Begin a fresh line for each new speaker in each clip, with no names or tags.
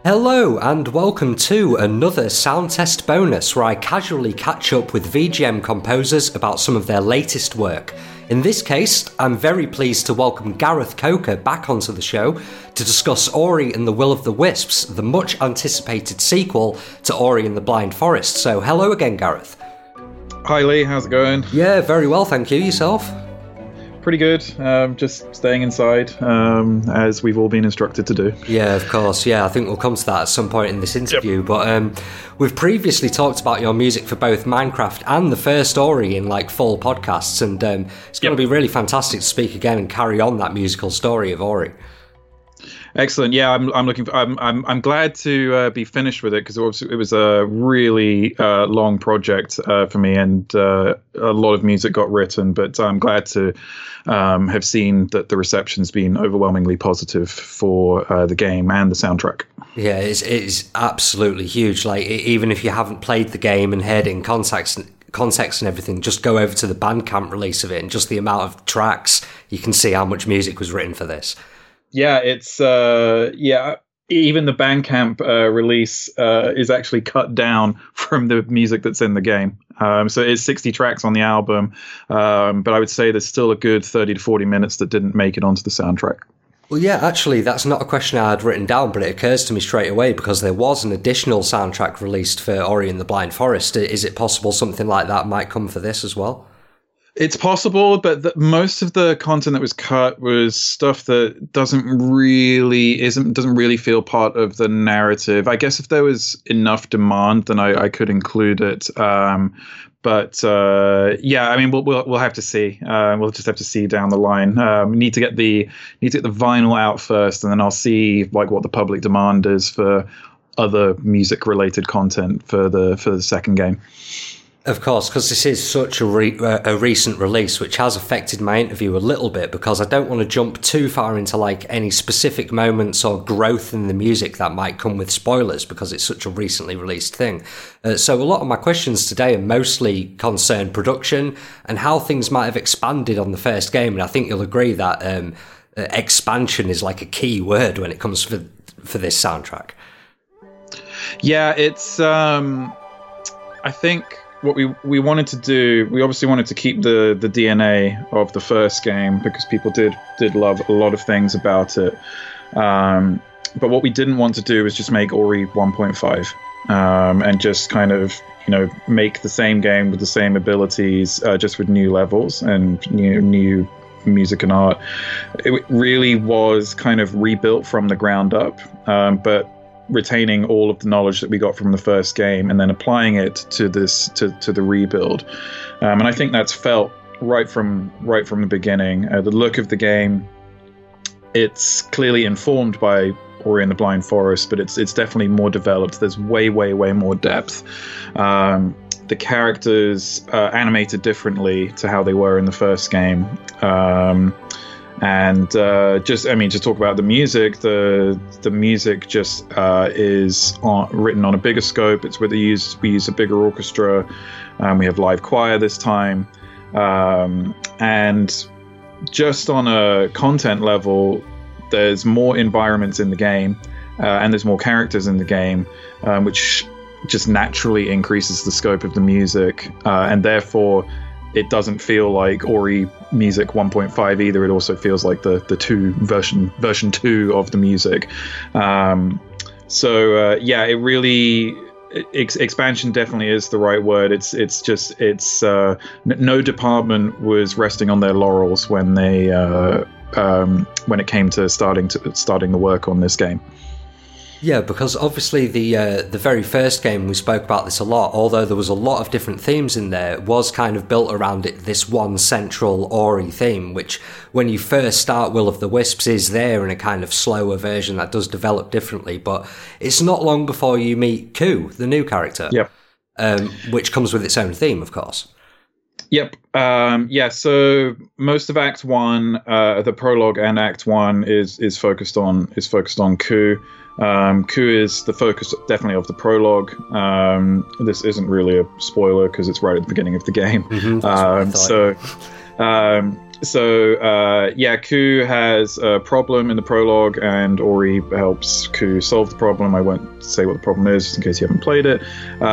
Hello and welcome to another sound test bonus where I casually catch up with VGM composers about some of their latest work. In this case, I'm very pleased to welcome Gareth Coker back onto the show to discuss Ori and the Will of the Wisps, the much anticipated sequel to Ori and the Blind Forest. So hello again, Gareth.
Hi Lee, how's it going?
Yeah, very well, thank you. Yourself?
Pretty good. Just staying inside, as we've all been instructed to do.
Yeah, of course. Yeah, I think we'll come to that at some point in this interview. Yep. But we've previously talked about your music for both Minecraft and the first Ori in full podcasts, and it's going to be really fantastic to speak again and carry on that musical story of Ori.
Excellent. Yeah, I'm glad to be finished with it because it was a really long project for me, and a lot of music got written. But I'm glad to have seen that the reception's been overwhelmingly positive for the game and the soundtrack.
Yeah, it's absolutely huge. Even if you haven't played the game and heard it in context and everything, just go over to the Bandcamp release of it, and just the amount of tracks, you can see how much music was written for this.
Yeah, it's even the Bandcamp release is actually cut down from the music that's in the game. So it's 60 tracks on the album, but I would say there's still a good 30 to 40 minutes that didn't make it onto the soundtrack.
Well, yeah, actually, that's not a question I had written down, but it occurs to me straight away because there was an additional soundtrack released for Ori and the Blind Forest. Is it possible something like that might come for this as well?
It's possible, but most of the content that was cut was stuff that doesn't really feel part of the narrative. I guess if there was enough demand, then I could include it. But I mean, we'll have to see. We'll just have to see down the line. Need to get the vinyl out first, and then I'll see what the public demand is for other music related content for the second game.
Of course, because this is such a recent release, which has affected my interview a little bit, because I don't want to jump too far into any specific moments or growth in the music that might come with spoilers, because it's such a recently released thing. So a lot of my questions today are mostly concern production and how things might have expanded on the first game, and I think you'll agree that expansion is a key word when it comes for this soundtrack. Yeah,
it's I think what we wanted to do, we obviously wanted to keep the DNA of the first game because people did love a lot of things about it. But what we didn't want to do was just make Ori 1.5 and just kind of, make the same game with the same abilities, just with new levels and new music and art. It really was kind of rebuilt from the ground up, but retaining all of the knowledge that we got from the first game and then applying it to the rebuild, and I think that's felt right from the beginning. The look of the game, it's clearly informed by Ori and the Blind Forest, but it's definitely more developed. There's way more depth. The characters animated differently to how they were in the first game. And just talk about the music. The music just is written on a bigger scope. It's where we use a bigger orchestra. We have live choir this time, and just on a content level, there's more environments in the game, and there's more characters in the game, which just naturally increases the scope of the music, and therefore it doesn't feel like Ori music 1.5 either. It also feels like the version 2 of the music. It really, expansion definitely is the right word. It's no department was resting on their laurels when they when it came to starting the work on this game.
Yeah, because obviously the very first game, we spoke about this a lot, although there was a lot of different themes in there, was kind of built around this one central Ori theme, which when you first start Will of the Wisps is there in a kind of slower version that does develop differently, but it's not long before you meet Ku, the new character, which comes with its own theme, of course.
Yep. So most of Act 1, the prologue and Act 1 is focused on Ku. Ku is the focus definitely of the prologue. This isn't really a spoiler because it's right at the beginning of the game. Ku has a problem in the prologue, and Ori helps Ku solve the problem. I won't say what the problem is, just in case you haven't played it.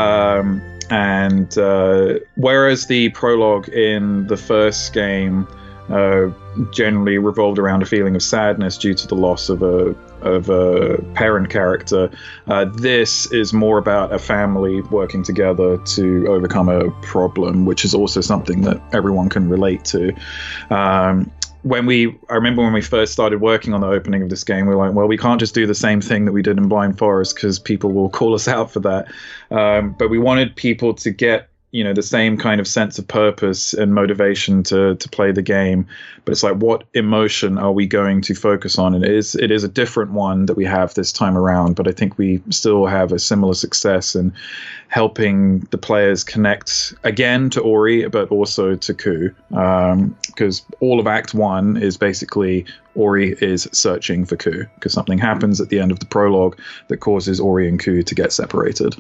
Whereas the prologue in the first game generally revolved around a feeling of sadness due to the loss of a parent character, this is more about a family working together to overcome a problem, which is also something that everyone can relate to. I remember when we first started working on the opening of this game, we were like, well, we can't just do the same thing that we did in Blind Forest because people will call us out for that. But we wanted people to get the same kind of sense of purpose and motivation to play the game. But it's like, what emotion are we going to focus on? And it is a different one that we have this time around, but I think we still have a similar success in helping the players connect again to Ori, but also to Ku, because all of Act 1 is basically Ori is searching for Ku, because something happens at the end of the prologue that causes Ori and Ku to get separated.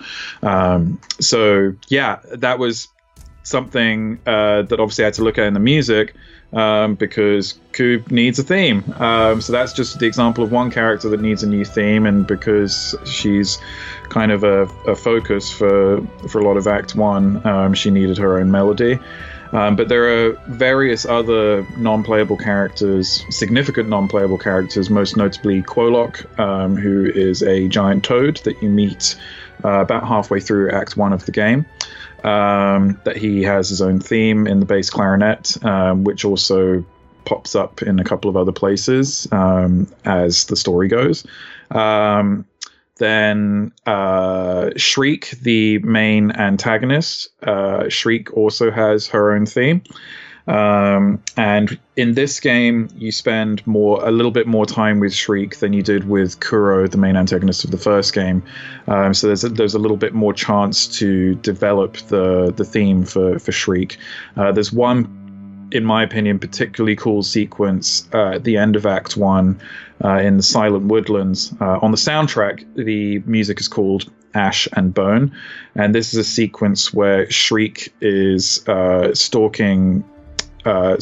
That was something that obviously I had to look at in the music, because Ku needs a theme. So that's just the example of one character that needs a new theme, and because she's kind of a focus for a lot of Act 1, she needed her own melody. But there are various other non-playable characters, significant non-playable characters, most notably Quolock, who is a giant toad that you meet about halfway through Act 1 of the game. That he has his own theme in the bass clarinet, which also pops up in a couple of other places as the story goes. Then Shriek, the main antagonist, Shriek also has her own theme. And in this game, you spend a little bit more time with Shriek than you did with Kuro, the main antagonist of the first game. So there's a little bit more chance to develop the theme for Shriek. There's one, in my opinion, particularly cool sequence at the end of Act 1 in the Silent Woodlands. On the soundtrack, the music is called Ash and Bone, and this is a sequence where Shriek is stalking you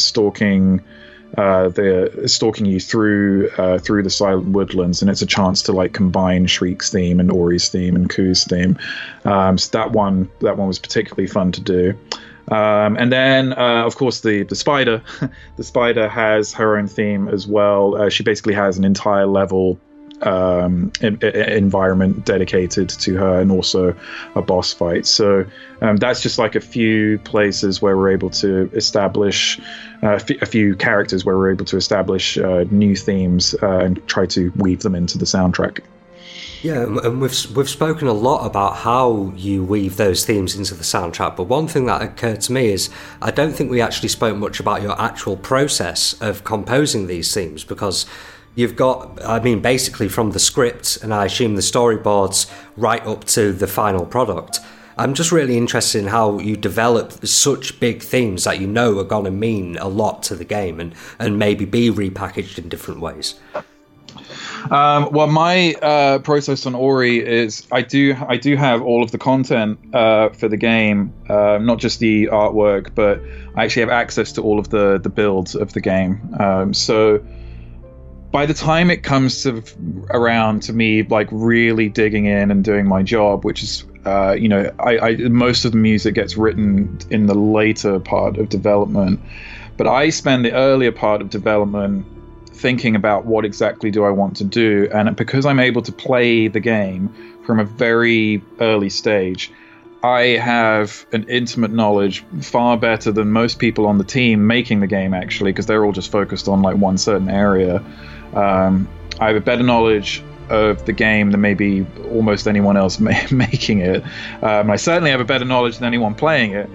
through the Silent Woodlands, and it's a chance to combine Shriek's theme and Ori's theme and Ku's theme. So that one was particularly fun to do. And then, of course, the spider. The spider has her own theme as well. She basically has an entire level environment dedicated to her, and also a boss fight. So that's just a few places where we're able to establish a few characters where we're able to establish new themes and try to weave them into the soundtrack.
Yeah, and we've spoken a lot about how you weave those themes into the soundtrack, but one thing that occurred to me is I don't think we actually spoke much about your actual process of composing these themes, because you've got, basically from the script, and I assume the storyboards, right up to the final product. I'm just really interested in how you develop such big themes that are going to mean a lot to the game and maybe be repackaged in different ways.
Well, my process on Ori is I do have all of the content for the game, not just the artwork, but I actually have access to all of the builds of the game. So by the time it comes around to me really digging in and doing my job, which is most of the music gets written in the later part of development, but I spend the earlier part of development thinking about what exactly do I want to do. And because I'm able to play the game from a very early stage, I have an intimate knowledge, far better than most people on the team making the game, actually, because they're all just focused on one certain area. I have a better knowledge of the game than maybe almost anyone else making it. I certainly have a better knowledge than anyone playing it.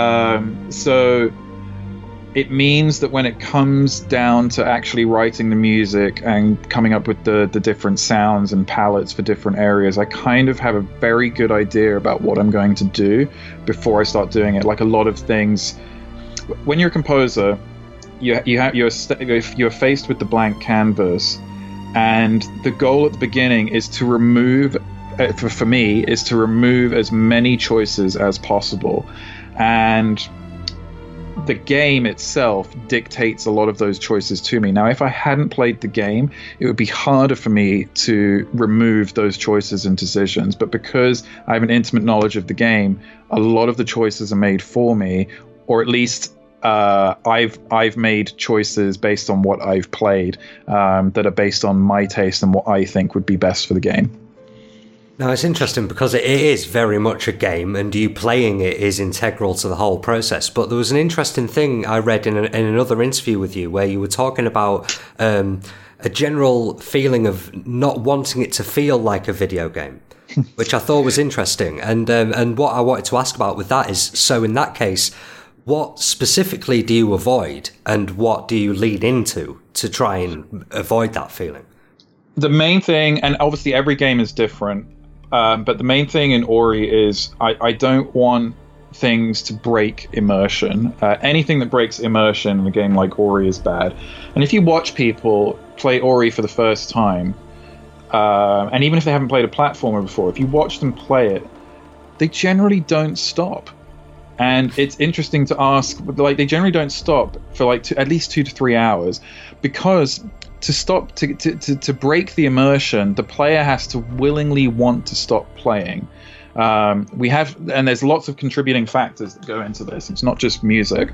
So it means that when it comes down to actually writing the music and coming up with the different sounds and palettes for different areas, I kind of have a very good idea about what I'm going to do before I start doing it. A lot of things, when you're a composer, you're faced with the blank canvas, and the goal at the beginning is to remove, for me, is to remove as many choices as possible. And the game itself dictates a lot of those choices to me. Now, if I hadn't played the game, it would be harder for me to remove those choices and decisions. But because I have an intimate knowledge of the game, a lot of the choices are made for me, or at least I've made choices based on what I've played that are based on my taste and what I think would be best for the game.
Now, it's interesting because it is very much a game, and you playing it is integral to the whole process. But there was an interesting thing I read in another interview with you where you were talking about a general feeling of not wanting it to feel like a video game, which I thought was interesting. And what I wanted to ask about with that is, so in that case, what specifically do you avoid, and what do you lean into to try and avoid that feeling?
The main thing, and obviously every game is different, but the main thing in Ori is I don't want things to break immersion. Anything that breaks immersion in a game like Ori is bad. And if you watch people play Ori for the first time, and even if they haven't played a platformer before, if you watch them play it, they generally don't stop. And it's interesting to ask, like, they generally don't stop for like at least 2 to 3 hours, because to break the immersion, the player has to willingly want to stop playing. And there's lots of contributing factors that go into this. It's not just music.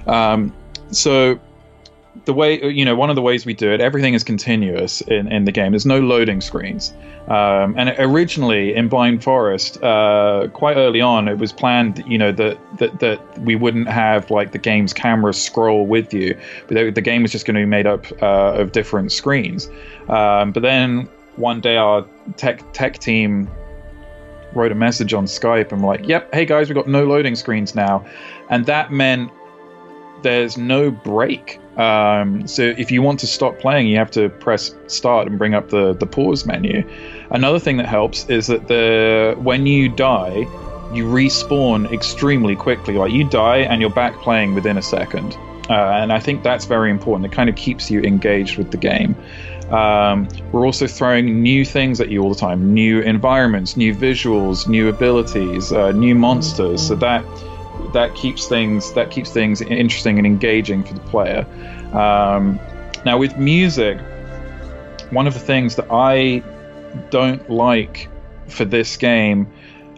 So the way, one of the ways we do it, everything is continuous in the game. There's no loading screens. And originally in Blind Forest, quite early on, it was planned, that we wouldn't have like the game's camera scroll with you. But the game was just going to be made up of different screens. But then one day our tech team wrote a message on Skype and we're like, yep, hey guys, we've got no loading screens now. And that meant there's no break. So if you want to stop playing, you have to press start and bring up the pause menu. Another thing that helps is that when you die, you respawn extremely quickly. Like, you die and you're back playing within a second. And I think that's very important. It kind of keeps you engaged with the game. We're also throwing new things at you all the time. New environments, new visuals, new abilities, new monsters. So that keeps things interesting and engaging for the player. Now with music, one of the things that I don't like for this game,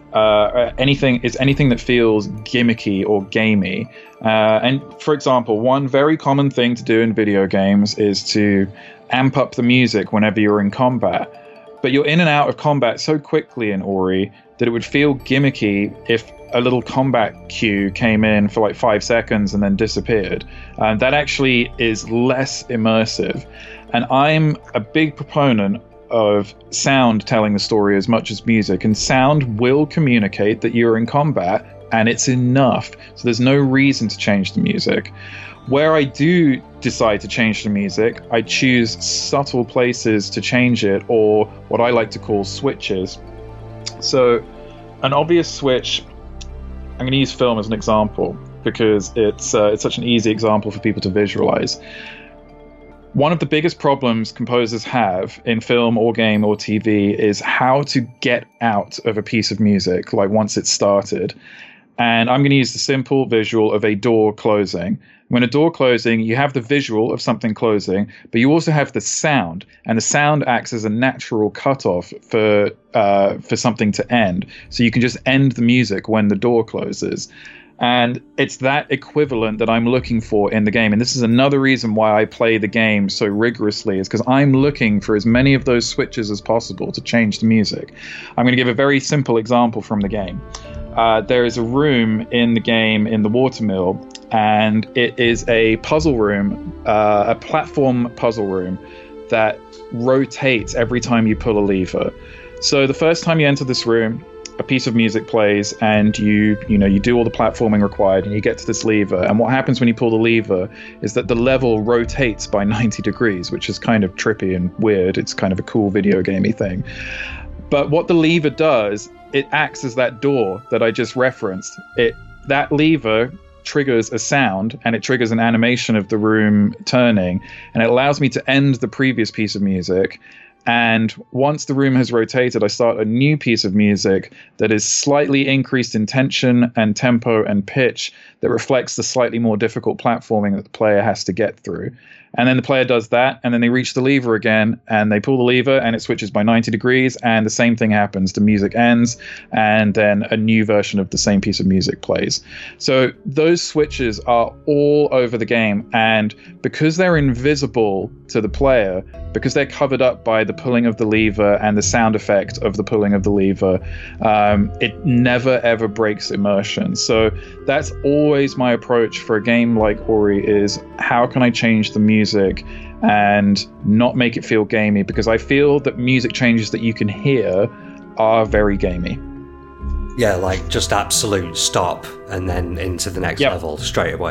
anything that feels gimmicky or gamey. And for example, one very common thing to do in video games is to amp up the music whenever you're in combat. But you're in and out of combat so quickly in Ori that it would feel gimmicky if a little combat cue came in for like 5 seconds and then disappeared. That actually is less immersive. And I'm a big proponent of sound telling the story as much as music. And sound will communicate that you're in combat, and it's enough. So there's no reason to change the music. Where I do decide to change the music, I choose subtle places to change it, or what I like to call switches. So an obvious switch, I'm going to use film as an example because it's such an easy example for people to visualize. One of the biggest problems composers have in film or game or TV is how to get out of a piece of music, like once it's started. And I'm going to use the simple visual of a door closing. When a door closing, you have the visual of something closing, but you also have the sound, and the sound acts as a natural cutoff for something to end. So you can just end the music when the door closes. And it's that equivalent that I'm looking for in the game. And this is another reason why I play the game so rigorously, is because I'm looking for as many of those switches as possible to change the music. I'm going to give a very simple example from the game. There is a room in the game in the watermill, and it is a puzzle room, a platform puzzle room that rotates every time you pull a lever. So the first time you enter this room, a piece of music plays, and you do all the platforming required, and you get to this lever. And what happens when you pull the lever is that the level rotates by 90 degrees, which is kind of trippy and weird. It's kind of a cool video gamey thing. But what the lever does, it acts as that door that I just referenced. That lever triggers a sound, and it triggers an animation of the room turning, and it allows me to end the previous piece of music And once the room has rotated, I start a new piece of music that is slightly increased in tension and tempo and pitch that reflects the slightly more difficult platforming that the player has to get through. And then the player does that, and then they reach the lever again, and they pull the lever, and it switches by 90 degrees, and the same thing happens. The music ends, and then a new version of the same piece of music plays. So those switches are all over the game, and because they're invisible to the player, because they're covered up by the pulling of the lever and the sound effect of the pulling of the lever, it never ever breaks immersion. So that's always my approach for a game like Ori, is how can I change the music and not make it feel gamey, because I feel that music changes that you can hear are very gamey.
Yeah, like just absolute stop and then into the next level straight away.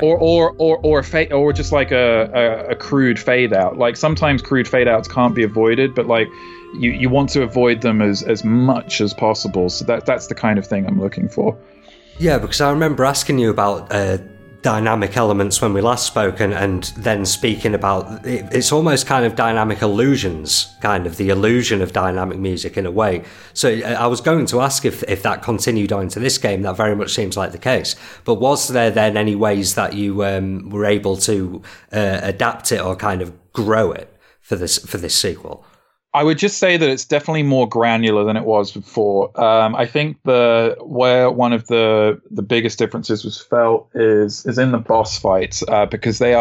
Or just like a crude fade out. Like sometimes crude fade outs can't be avoided, but like you want to avoid them as much as possible. So that's the kind of thing I'm looking for.
Yeah, because I remember asking you about dynamic elements when we last spoke, and then speaking about it's almost kind of dynamic illusions, kind of the illusion of dynamic music in a way. So I was going to ask if that continued on into this game. That very much seems like the case. But was there then any ways that you were able to adapt it or kind of grow it for this sequel?
I would just say that it's definitely more granular than it was before. I think where one of the biggest differences was felt is in the boss fights, because there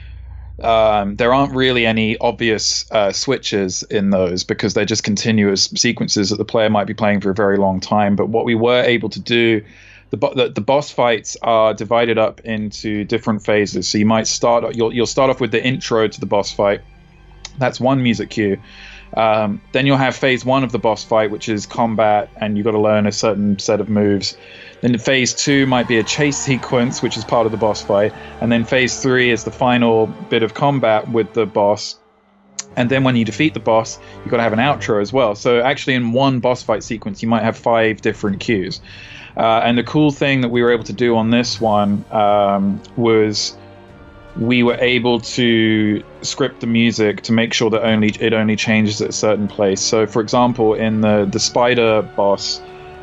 aren't really any obvious switches in those, because they're just continuous sequences that the player might be playing for a very long time. But what we were able to do, the boss fights are divided up into different phases. So you might you'll start off with the intro to the boss fight. That's one music cue. Then you'll have phase 1 of the boss fight, which is combat, and you've got to learn a certain set of moves. Then phase 2 might be a chase sequence, which is part of the boss fight. And then phase 3 is the final bit of combat with the boss. And then when you defeat the boss, you've got to have an outro as well. So actually in one boss fight sequence, you might have 5 different cues. And the cool thing that we were able to do on this one was we were able to script the music to make sure that it only changes at a certain place. So, for example, in the spider boss,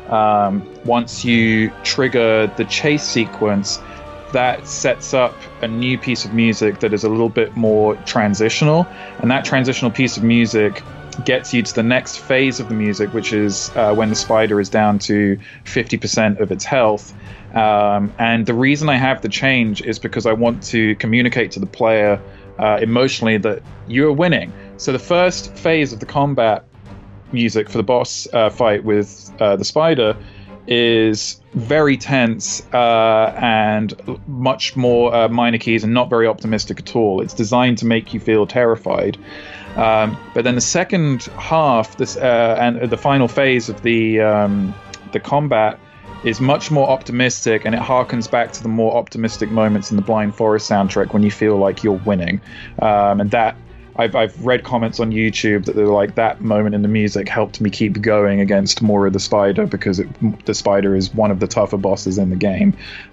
once you trigger the chase sequence, that sets up a new piece of music that is a little bit more transitional, and that transitional piece of music gets you to the next phase of the music, which is when the spider is down to 50% of its health. And the reason I have the change is because I want to communicate to the player emotionally that you're winning. So the first phase of the combat music for the boss fight with the spider is very tense and much more minor keys and not very optimistic at all. It's designed to make you feel terrified. But then the second half, and the final phase of the combat is much more optimistic, and it harkens back to the more optimistic moments in the Blind Forest soundtrack when you feel like you're winning. And that I've read comments on YouTube that they're like, that moment in the music helped me keep going against Mora the Spider, because the spider is one of the tougher bosses in the game.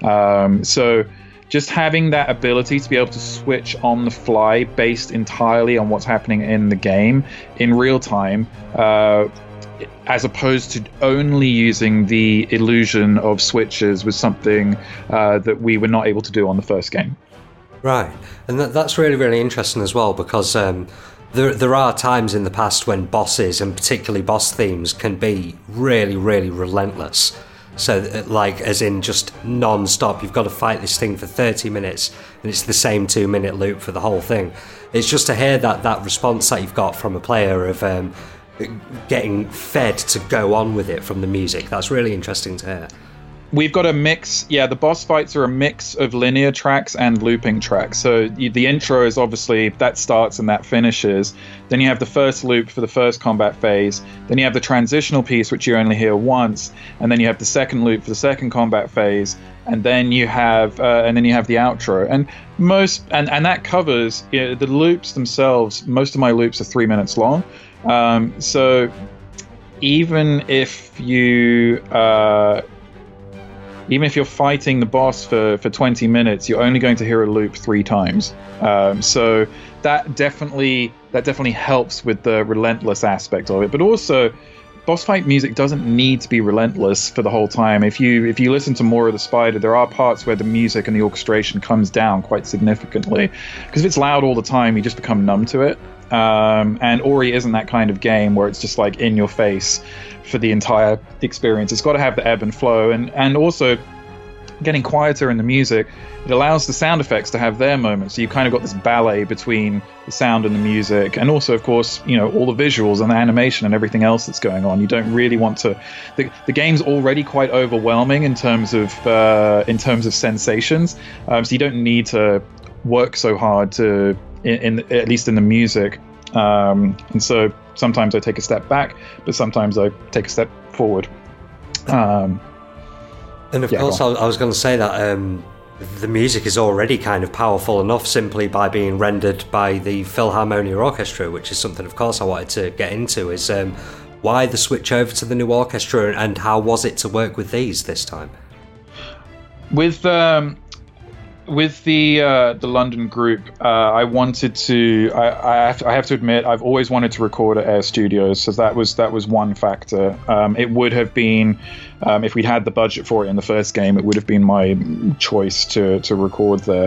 So just having that ability to be able to switch on the fly based entirely on what's happening in the game in real time, as opposed to only using the illusion of switches, was something that we were not able to do on the first game.
Right, and that's really, really interesting as well, because there are times in the past when bosses, and particularly boss themes, can be really, really relentless. So, like, as in just non-stop, you've got to fight this thing for 30 minutes, and it's the same 2-minute loop for the whole thing. It's just to hear that response that you've got from a player of getting fed to go on with it from the music. That's really interesting to hear.
We've got a mix. Yeah, the boss fights are a mix of linear tracks and looping tracks. So the intro is obviously, that starts and that finishes. Then you have the first loop for the first combat phase. Then you have the transitional piece, which you only hear once. And then you have the second loop for the second combat phase. And then you have the outro. And and that covers, the loops themselves. Most of my loops are 3 minutes long. So even if you're fighting the boss for 20 minutes, you're only going to hear a loop 3 times. So that definitely helps with the relentless aspect of it. But also, boss fight music doesn't need to be relentless for the whole time. If you listen to More of the Spider, there are parts where the music and the orchestration comes down quite significantly, because if it's loud all the time, you just become numb to it. And Ori isn't that kind of game where it's just like in your face for the entire experience. It's got to have the ebb and flow, and also getting quieter in the music, it allows the sound effects to have their moments. So you've kind of got this ballet between the sound and the music, and also, of course, all the visuals and the animation and everything else that's going on. You don't really want to. The game's already quite overwhelming in terms of sensations, so you don't need to work so hard to, at least in the music. And so sometimes I take a step back, but sometimes I take a step forward.
And of course, I was going to say that the music is already kind of powerful enough simply by being rendered by the Philharmonia Orchestra, which is something, of course, I wanted to get into, is why the switch over to the new orchestra, and how was it to work with these this time?
With the London group, I wanted to. I have to admit, I've always wanted to record at Air Studios, so that was one factor. It would have been, if we'd had the budget for it in the first game, it would have been my choice to record there.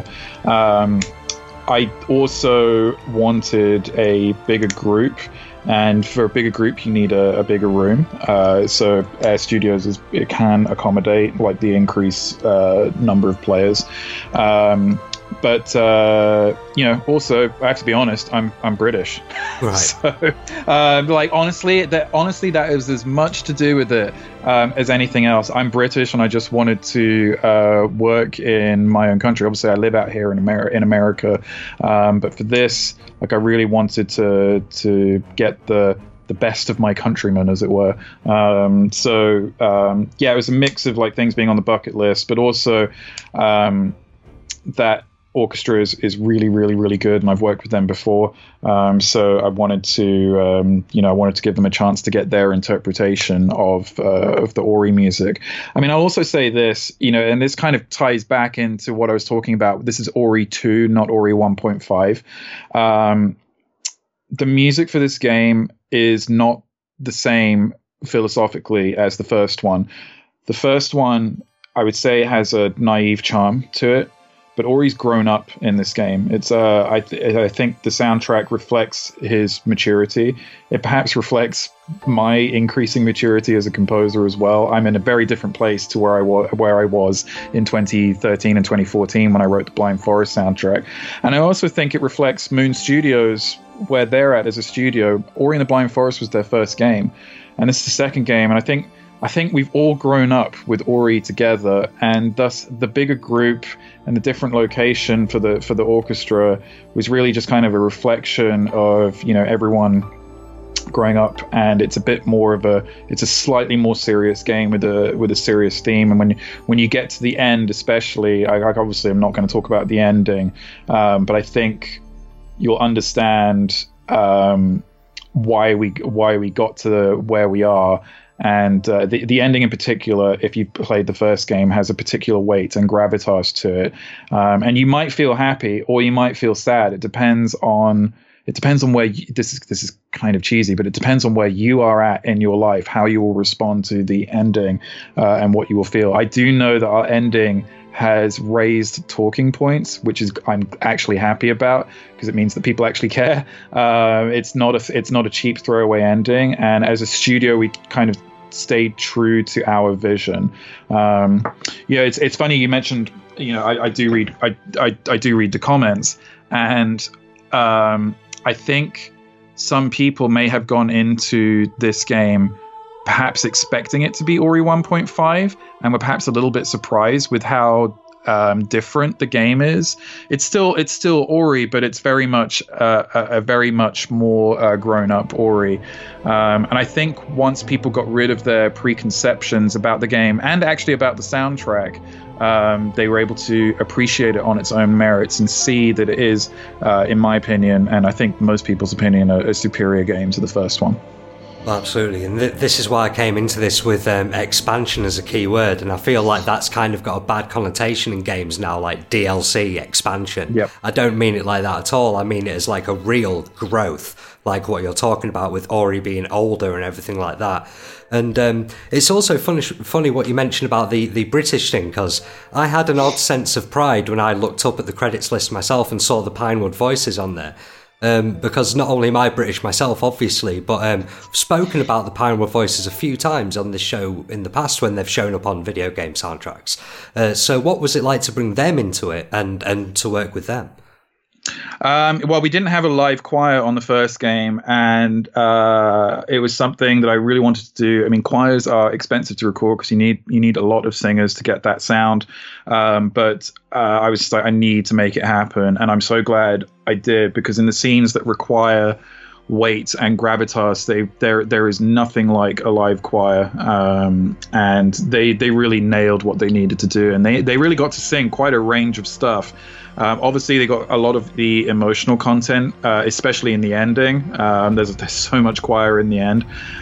I also wanted a bigger group. And for a bigger group, you need a bigger room. So Air Studios it can accommodate like the increased number of players. But also I have to be honest, I'm British,
right?
So honestly, that is as much to do with it as anything else. I'm British, and I just wanted to work in my own country. Obviously, I live out here in America, but for this, I really wanted to get the best of my countrymen, as it were. It was a mix of things being on the bucket list, but also that orchestra is really, really, really good, and I've worked with them before. So I wanted to, give them a chance to get their interpretation of the Ori music. I mean, I'll also say this, and this kind of ties back into what I was talking about. This is Ori 2, not Ori 1.5. The music for this game is not the same philosophically as the first one. The first one, I would say, has a naive charm to it. But Ori's grown up in this game. It's I think the soundtrack reflects his maturity. It perhaps reflects my increasing maturity as a composer as well. I'm in a very different place to where I was in 2013 and 2014 when I wrote the Blind Forest soundtrack. And I also think it reflects Moon Studios, where they're at as a studio. Ori and the Blind Forest was their first game, and this is the second game. And I think we've all grown up with Ori together, and thus the bigger group and the different location for the orchestra was really just kind of a reflection of everyone growing up. And it's a bit more of it's a slightly more serious game with a serious theme. And when you get to the end, especially, I obviously I'm not going to talk about the ending, but I think you'll understand why we got to where we are. And the ending in particular, if you played the first game, has a particular weight and gravitas to it. And you might feel happy or you might feel sad. It depends on where this is kind of cheesy, but it depends on where you are at in your life, how you will respond to the ending, and what you will feel. I do know that our ending has raised talking points, which I'm actually happy about, because it means that people actually care. It's not a cheap throwaway ending, and as a studio, we kind of stayed true to our vision. It's funny you mentioned. I do read the comments, and I think some people may have gone into this game perhaps expecting it to be Ori 1.5, and were perhaps a little bit surprised with how different the game is. It's still Ori, but it's very much a very much more grown up Ori. And I think once people got rid of their preconceptions about the game and actually about the soundtrack, they were able to appreciate it on its own merits and see that it is, in my opinion, and I think most people's opinion, a superior game to the first one.
Absolutely, and this is why I came into this with expansion as a key word, and I feel like that's kind of got a bad connotation in games now, like DLC, expansion.
Yep.
I don't mean it like that at all. I mean it as like a real growth, like what you're talking about with Ori being older and everything like that. And it's also funny what you mentioned about the British thing, because I had an odd sense of pride when I looked up at the credits list myself and saw the Pinewood voices on there. Because not only am I British myself, obviously, but I've spoken about the Pinewood voices a few times on this show in the past when they've shown up on video game soundtracks. So what was it like to bring them into it and to work with them?
Well, we didn't have a live choir on the first game, and it was something that I really wanted to do. I mean, choirs are expensive to record because you need a lot of singers to get that sound. But I was just like, I need to make it happen, and I'm so glad I did, because in the scenes that require weight and gravitas, there is nothing like a live choir, and they really nailed what they needed to do, and they really got to sing quite a range of stuff. Obviously, they got a lot of the emotional content, especially in the ending. There's so much choir in the end.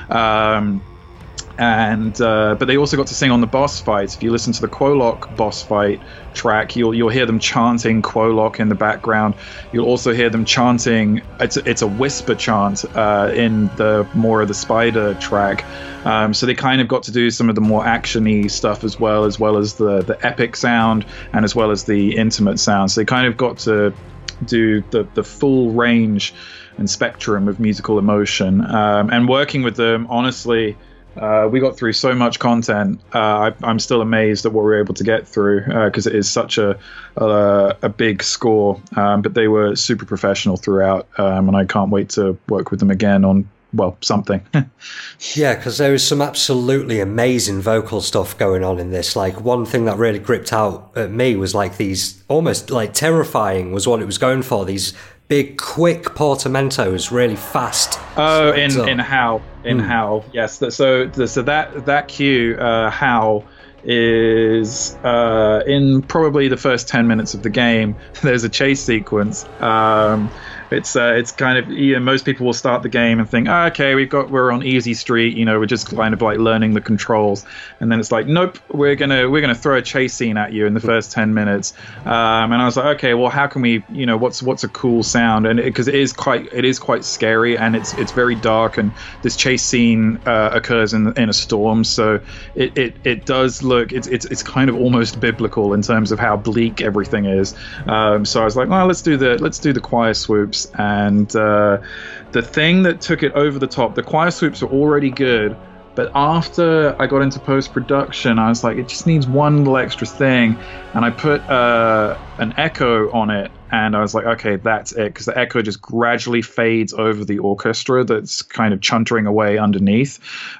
But they also got to sing on the boss fights. If you listen to the Quolock boss fight track, you'll hear them chanting Quolock in the background. You'll also hear them chanting. It's a whisper chant in the more of the Spider track. So they kind of got to do some of the more actiony stuff as well as the epic sound and as well as the intimate sound. So they kind of got to do the full range and spectrum of musical emotion. And working with them, honestly, we got through so much content. I'm still amazed at what we were able to get through, because it is such a big score. But they were super professional throughout, and I can't wait to work with them again on, well, something.
Yeah, because there was some absolutely amazing vocal stuff going on in this. Like, one thing that really gripped out at me was like these almost like terrifying was what it was going for. These big, quick portamentos, really fast.
Oh, in Howl, Howl, yes. So that cue, Howl, is in probably the first 10 minutes of the game. There's a chase sequence. It's kind of, most people will start the game and think, okay, we're on easy street, we're just kind of like learning the controls, and then it's like, nope, we're gonna throw a chase scene at you in the first 10 minutes. And I was like, okay, well, how can we, what's a cool sound? And because it is quite scary, and it's very dark, and this chase scene occurs in a storm, so it does look, it's kind of almost biblical in terms of how bleak everything is. So I was like, well, let's do the choir swoops. And the thing that took it over the top, the choir swoops are already good, but after I got into post-production, I was like, it just needs one little extra thing, and I put an echo on it, and I was like, okay, that's it, because the echo just gradually fades over the orchestra that's kind of chuntering away underneath.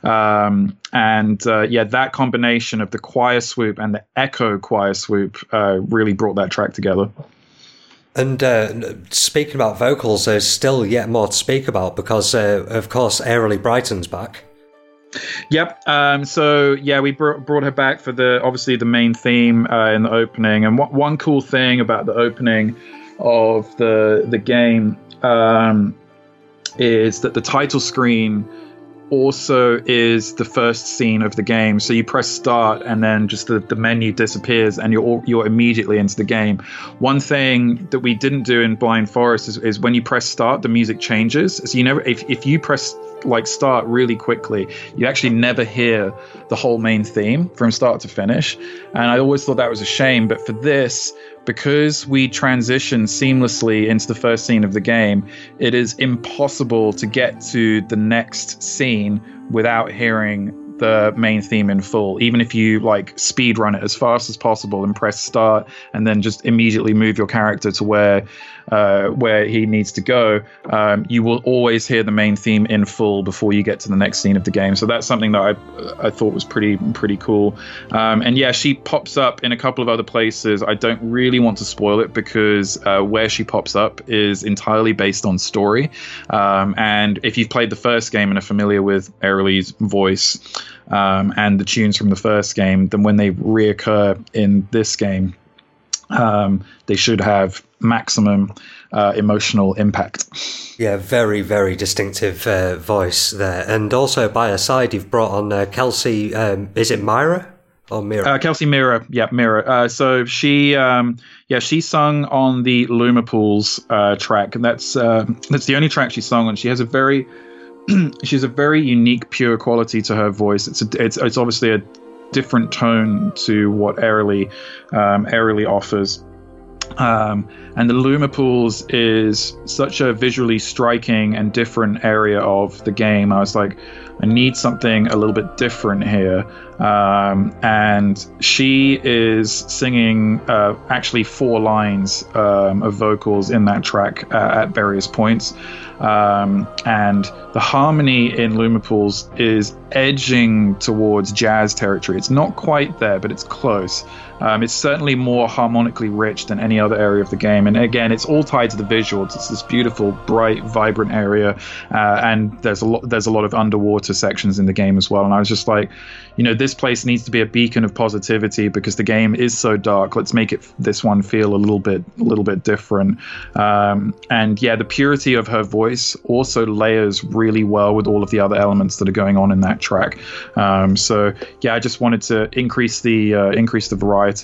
That combination of the choir swoop and the echo choir swoop really brought that track together.
And speaking about vocals, there's still yet more to speak about, because, of course, Airily Brighton's back.
Yep. We brought her back for obviously the main theme in the opening. And one cool thing about the opening of the game is that the title screen also is the first scene of the game. So you press start, and then just the menu disappears, and you're immediately into the game. One thing that we didn't do in Blind Forest is when you press start, the music changes. So you never, if you press like start really quickly, you actually never hear the whole main theme from start to finish. And I always thought that was a shame, but for this, because we transition seamlessly into the first scene of the game, it is impossible to get to the next scene without hearing the main theme in full. Even if you like speed run it as fast as possible and press start, and then just immediately move your character to where he needs to go, you will always hear the main theme in full before you get to the next scene of the game. So that's something that I thought was pretty cool. And yeah, she pops up in a couple of other places. I don't really want to spoil it, because where she pops up is entirely based on story. And if you've played the first game and are familiar with Airily's voice and the tunes from the first game, then when they reoccur in this game, they should have maximum emotional impact.
Yeah, very, very distinctive voice there. And also by her side, you've brought on Kelsey, is it Myra? Or Mira?
Kelsey Mira, Mira. So she sung on the Luma Pools track, and that's the only track she sung on. She has a very unique, pure quality to her voice. It's obviously a different tone to what Airily offers. And the Luma Pools is such a visually striking and different area of the game. I was like, I need something a little bit different here. And she is singing actually 4 lines of vocals in that track at various points. And the harmony in Luma Pools is edging towards jazz territory. It's not quite there, but it's close. It's certainly more harmonically rich than any other area of the game. And again, it's all tied to the visuals. It's this beautiful, bright, vibrant area, and there's a lot of underwater sections in the game as well. And I was just like, this place needs to be a beacon of positivity because the game is so dark. Let's make this one feel a little bit different. And yeah, the purity of her voice also layers really well with all of the other elements that are going on in that track. So yeah, I just wanted to increase the variety.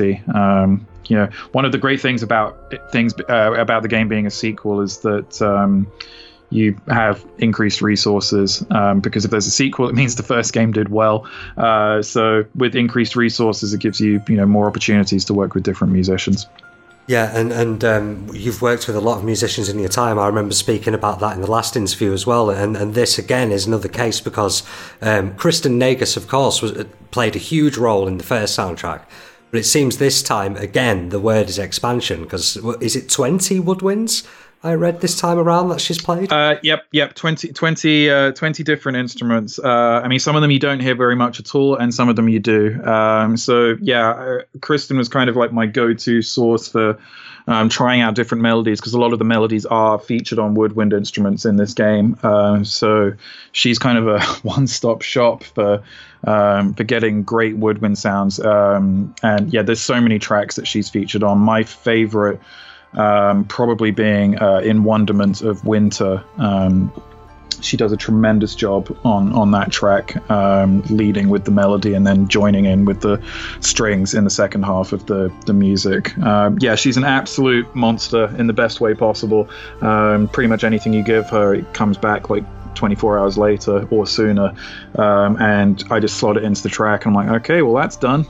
One of the great things about the game being a sequel is that you have increased resources, because if there's a sequel, it means the first game did well. So with increased resources, it gives you more opportunities to work with different musicians.
Yeah, and you've worked with a lot of musicians in your time. I remember speaking about that in the last interview as well. And this, again, is another case because Kristen Nagus, of course, played a huge role in the first soundtrack. But it seems this time, again, the word is expansion, because is it 20 woodwinds I read this time around that she's played?
Yep, 20 different instruments. I mean, some of them you don't hear very much at all, and some of them you do. So yeah, Kristen was kind of like my go-to source for trying out different melodies, because a lot of the melodies are featured on woodwind instruments in this game. So she's kind of a one-stop shop for getting great woodwind sounds. And yeah, there's so many tracks that she's featured on. My favorite probably being In Wonderment of Winter. She does a tremendous job on that track, leading with the melody and then joining in with the strings in the second half of the music. Yeah, she's an absolute monster in the best way possible. Pretty much anything you give her, it comes back like 24 hours later or sooner, and I just slot it into the track and I'm like, okay, well, that's done.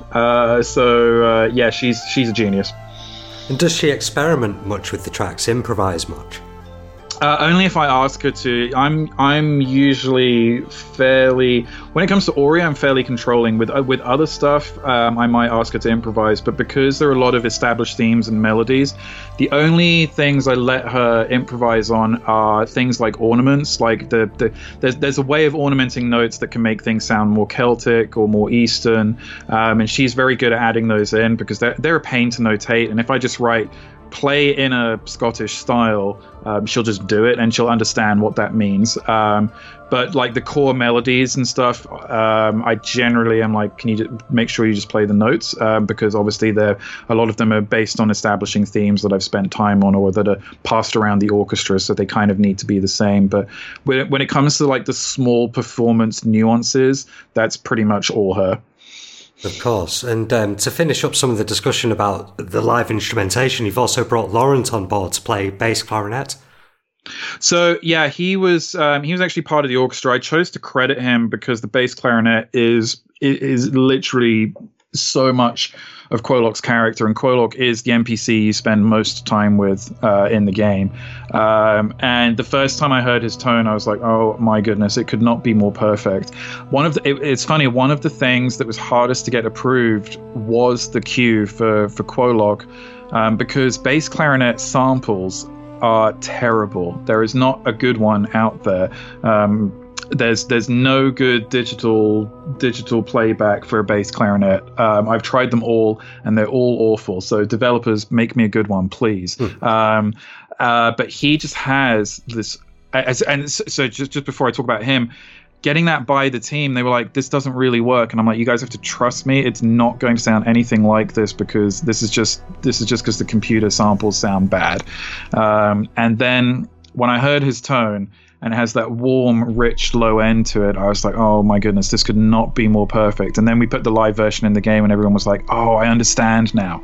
So yeah, she's a genius.
And does she experiment much with the tracks, improvise much?
Only if I ask her to. I'm usually fairly, when it comes to Ori, I'm fairly controlling. With other stuff, I might ask her to improvise, but because there are a lot of established themes and melodies, the only things I let her improvise on are things like ornaments. Like there's a way of ornamenting notes that can make things sound more Celtic or more Eastern, and she's very good at adding those in because they're a pain to notate. And if I just write play in a Scottish style, she'll just do it and she'll understand what that means. But like the core melodies and stuff, I generally am like, can you just make sure you just play the notes? Because obviously a lot of them are based on establishing themes that I've spent time on or that are passed around the orchestra, so they kind of need to be the same. But when it comes to like the small performance nuances, that's pretty much all her.
Of course. And to finish up some of the discussion about the live instrumentation, you've also brought Laurent on board to play bass clarinet.
So yeah, he was actually part of the orchestra. I chose to credit him because the bass clarinet is literally so much of Quolok's character, and Quolok is the NPC you spend most time with in the game. And the first time I heard his tone, I was like, oh my goodness, it could not be more perfect. It's funny, one of the things that was hardest to get approved was the cue for Quolok, because bass clarinet samples are terrible. There is not a good one out there. There's no good digital playback for a bass clarinet. I've tried them all and they're all awful. So developers, make me a good one, please. But he just has this, so just before I talk about him, getting that by the team, they were like, this doesn't really work. And I'm like, you guys have to trust me. It's not going to sound anything like this, because this is just because the computer samples sound bad. And then when I heard his tone, and it has that warm, rich low end to it, I was like, oh my goodness, this could not be more perfect. And then we put the live version in the game, and everyone was like, oh, I understand now.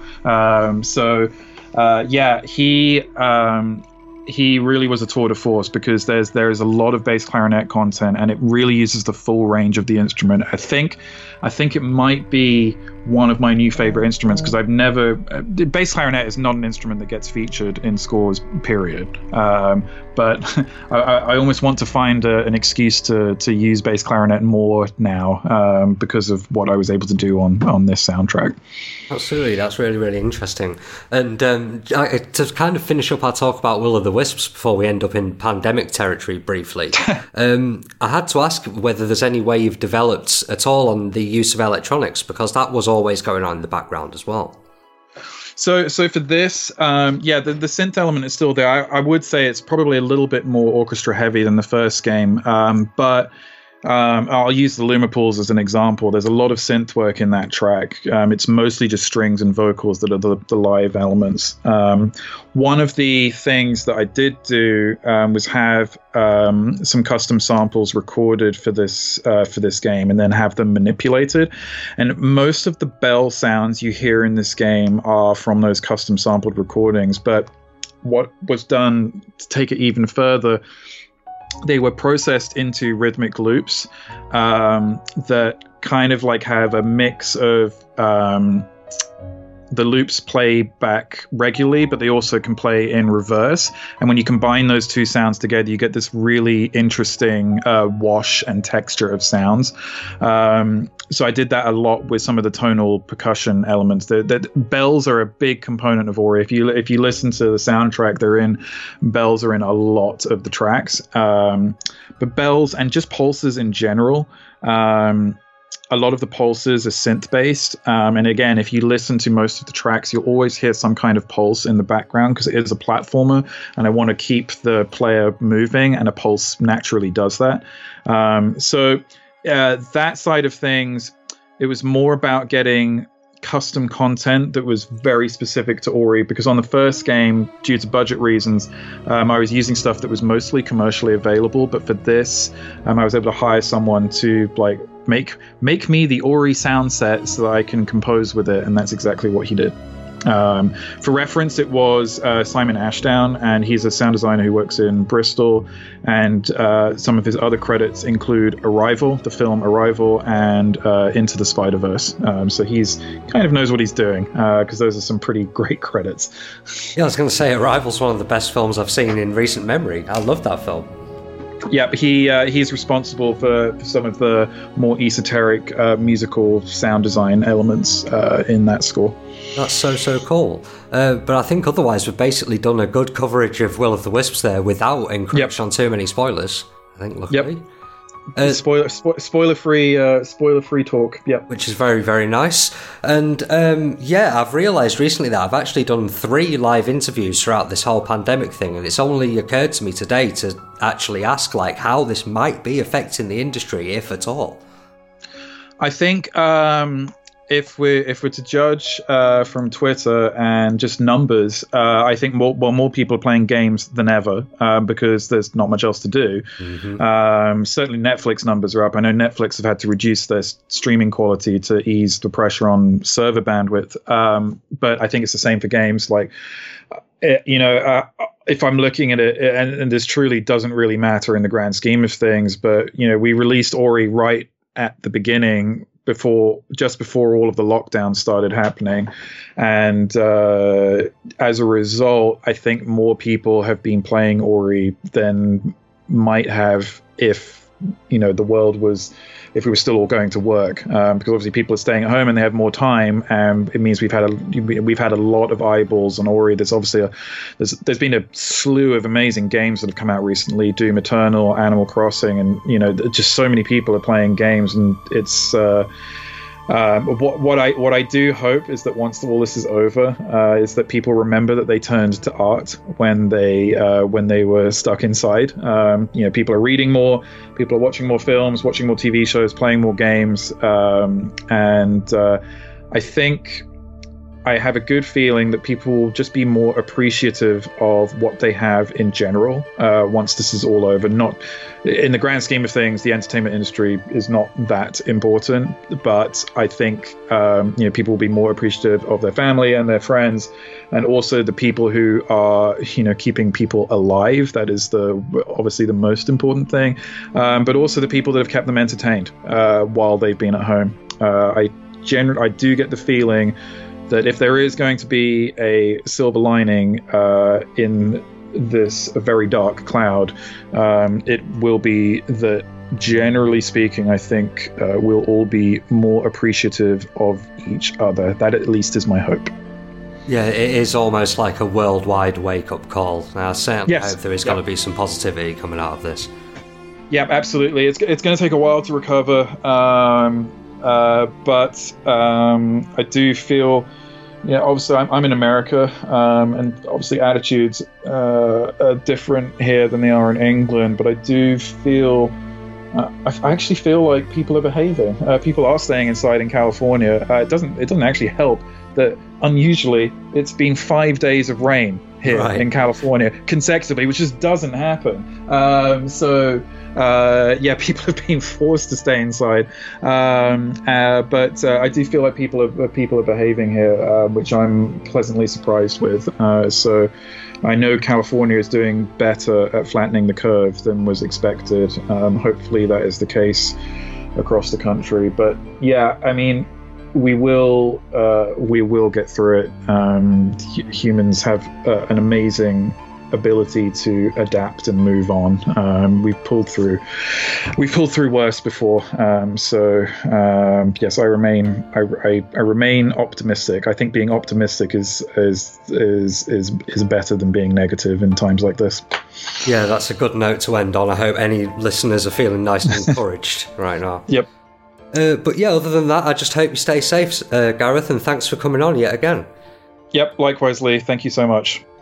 He really was a tour de force, because there is a lot of bass clarinet content, and it really uses the full range of the instrument. I think it might be one of my new favorite instruments, because bass clarinet is not an instrument that gets featured in scores, period. But I almost want to find an excuse to use bass clarinet more now, because of what I was able to do on this soundtrack.
Absolutely, that's really, really interesting. And to kind of finish up our talk about Will of the Wisps before we end up in pandemic territory briefly, I had to ask whether there's any way you've developed at all on the use of electronics, because that was always going on in the background as well.
So for this, the synth element is still there. I would say it's probably a little bit more orchestra heavy than the first game, but I'll use the Lumapools as an example. There's a lot of synth work in that track. It's mostly just strings and vocals that are the live elements. One of the things that I did do was have some custom samples recorded for this game, and then have them manipulated. And most of the bell sounds you hear in this game are from those custom sampled recordings. But what was done to take it even further, they were processed into rhythmic loops that kind of like have a mix of the loops play back regularly, but they also can play in reverse. And when you combine those two sounds together, you get this really interesting wash and texture of sounds. So I did that a lot with some of the tonal percussion elements. That bells are a big component of Ori. If you listen to the soundtrack, bells are in a lot of the tracks. But bells and just pulses in general. A lot of the pulses are synth-based, and again, if you listen to most of the tracks, you'll always hear some kind of pulse in the background, because it is a platformer, and I want to keep the player moving, and a pulse naturally does that. So that side of things, it was more about getting custom content that was very specific to Ori, because on the first game, due to budget reasons, I was using stuff that was mostly commercially available, but for this, I was able to hire someone to like make me the Ori sound set so that I can compose with it, and that's exactly what he did. For reference, it was Simon Ashdown, and he's a sound designer who works in Bristol, and some of his other credits include Arrival, the film Arrival, and Into the Spider-Verse. So he's kind of knows what he's doing, because those are some pretty great credits.
Yeah, I was going to say Arrival's one of the best films I've seen in recent memory. I love that film.
Yeah, but he's responsible for some of the more esoteric musical sound design elements in that score.
That's so cool. But I think otherwise we've basically done a good coverage of Will of the Wisps there without encroaching on too many spoilers, I think, luckily.
Yep. Spoiler-free talk. Yeah,
which is very, very nice. And I've realised recently that I've actually done 3 live interviews throughout this whole pandemic thing, and it's only occurred to me today to actually ask like how this might be affecting the industry, if at all.
I think if we're to judge from Twitter and just numbers, I think more people are playing games than ever, because there's not much else to do. Mm-hmm. Certainly Netflix numbers are up. I know Netflix have had to reduce their streaming quality to ease the pressure on server bandwidth, but I think it's the same for games. Like, if I'm looking at it, and this truly doesn't really matter in the grand scheme of things, but we released Ori right at the beginning, just before all of the lockdowns started happening, and as a result, I think more people have been playing Ori than might have if the world was, if we were still all going to work, because obviously people are staying at home and they have more time, and it means we've had a lot of eyeballs on Ori. There's obviously there's been a slew of amazing games that have come out recently, Doom Eternal, Animal Crossing, and just so many people are playing games, and it's What I do hope is that once all this is over, is that people remember that they turned to art when they were stuck inside. People are reading more, people are watching more films, watching more TV shows, playing more games, and I think I have a good feeling that people will just be more appreciative of what they have in general once this is all over. Not in the grand scheme of things, the entertainment industry is not that important, but I think people will be more appreciative of their family and their friends, and also the people who are keeping people alive. That is obviously the most important thing, but also the people that have kept them entertained while they've been at home. I do get the feeling that if there is going to be a silver lining in this very dark cloud, it will be that, generally speaking, I think we'll all be more appreciative of each other. That at least is my hope.
Yeah, it is almost like a worldwide wake-up call. I certainly hope there is going to be some positivity coming out of this.
Yeah, absolutely. It's going to take a while to recover. But I do feel, obviously I'm in America, and obviously attitudes are different here than they are in England, but I do feel, I actually feel like people are behaving. People are staying inside in California. It doesn't actually help that unusually it's been 5 days of rain here in California consecutively, which just doesn't happen. People have been forced to stay inside, but I do feel like people are behaving here, which I'm pleasantly surprised with. So I know California is doing better at flattening the curve than was expected. Hopefully that is the case across the country. But yeah, I mean, we will get through it. Humans have an amazing ability to adapt and move on. We've pulled through worse before. Yes, I remain optimistic. I think being optimistic is better than being negative in times like this.
Yeah, that's a good note to end on. I hope any listeners are feeling nice and encouraged right now.
Yep.
But yeah, other than that, I just hope you stay safe, Gareth, and thanks for coming on yet again.
Yep, likewise, Lee. Thank you so much.